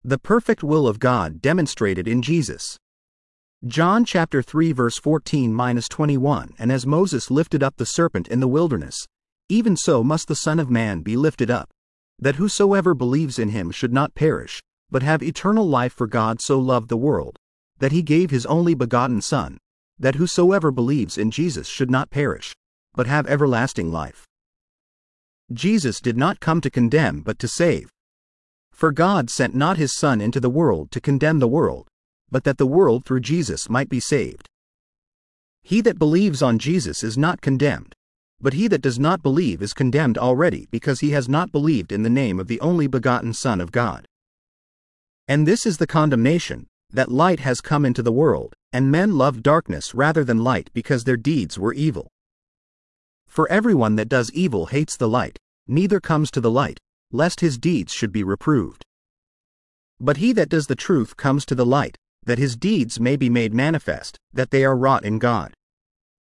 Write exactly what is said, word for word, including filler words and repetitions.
The perfect will of God demonstrated in Jesus. John chapter three verse fourteen to twenty-one And as Moses lifted up the serpent in the wilderness, even so must the Son of Man be lifted up, that whosoever believes in him should not perish, but have eternal life. For God so loved the world, that he gave his only begotten Son, that whosoever believes in Jesus should not perish, but have everlasting life. Jesus did not come to condemn but to save. For God sent not his Son into the world to condemn the world, but that the world through Jesus might be saved. He that believes on Jesus is not condemned, but he that does not believe is condemned already, because he has not believed in the name of the only begotten Son of God. And this is the condemnation, that light has come into the world, and men loved darkness rather than light, because their deeds were evil. For everyone that does evil hates the light, neither comes to the light, lest his deeds should be reproved. But he that does the truth comes to the light, that his deeds may be made manifest, that they are wrought in God.